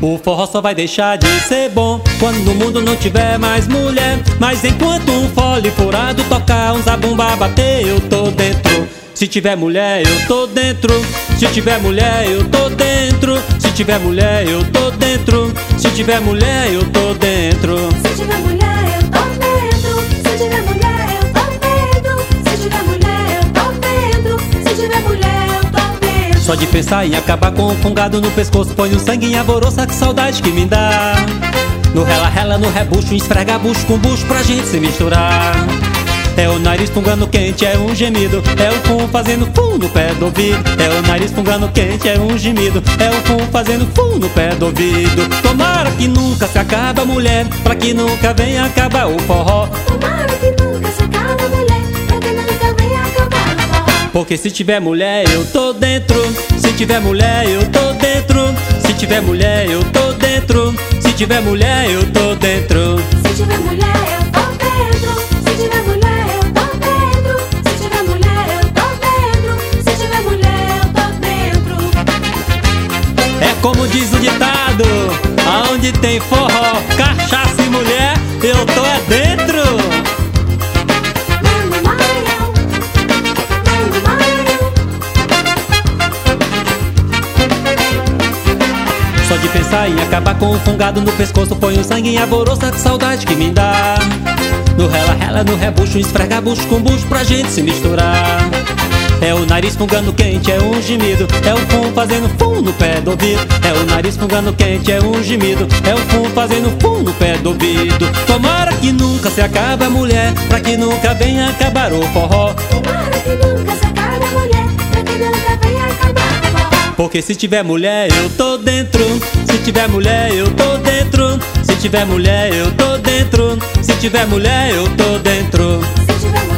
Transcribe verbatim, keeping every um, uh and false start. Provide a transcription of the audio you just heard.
O forró só vai deixar de ser bom quando no mundo não tiver mais mulher. Mas enquanto um fole furado tocar, um zabumba bater, eu tô dentro. Se tiver mulher, eu tô dentro. Se tiver mulher, eu tô dentro. Se tiver mulher, eu tô dentro. Se tiver mulher, eu tô dentro. Se tiver mulher, eu tô dentro. Se tiver mulher, eu tô dentro. Se tiver mulher, eu tô dentro. Se tiver mulher, eu tô dentro. Só de pensar em acabar com o fungado no pescoço, põe o sangue em alvoroço, que saudade que me dá. No rela-rela, no rebucho, esfrega bucho com bucho pra gente se misturar. É o nariz fungando quente, é um gemido. É o fum fazendo fum no pé do ouvido. É o nariz fungando quente, é um gemido. É o fum fazendo fum no pé do ouvido. Tomara que nunca se acabe a mulher, pra que nunca venha acabar o forró. Tomara que nunca se acabe a mulher, pra que nunca venha acabar o forró. Porque se tiver mulher, eu tô dentro. Se tiver mulher, eu tô dentro. Se tiver mulher, eu tô dentro. Se tiver mulher, eu tô dentro. Se tiver mulher, eu tô dentro. Se tiver mulher, eu tô dentro. Se tiver mulher, eu tô dentro. Se tiver mulher, eu tô dentro. É como diz o ditado: aonde tem forró, cachaça e mulher, eu tô é dentro. Só de pensar em acabar com o fungado no pescoço, põe o sangue em alvoroço, que saudade que me dá. No rela-rela, no rebucho, esfrega bucho com bucho pra gente se misturar. É o nariz fungando quente, é um gemido. É o fum fazendo fum no pé do ouvido. É o nariz fungando quente, é um gemido. É o fum fazendo fum no pé do ouvido. Tomara que nunca se acabe a mulher, pra que nunca venha acabar o forró. Tomara que nunca se acabe a mulher, pra que nunca venha acabar o forró. Porque se tiver mulher, eu tô dentro. Se tiver mulher, eu tô dentro. Se tiver mulher, eu tô dentro. Se tiver mulher, eu tô dentro. Se tiver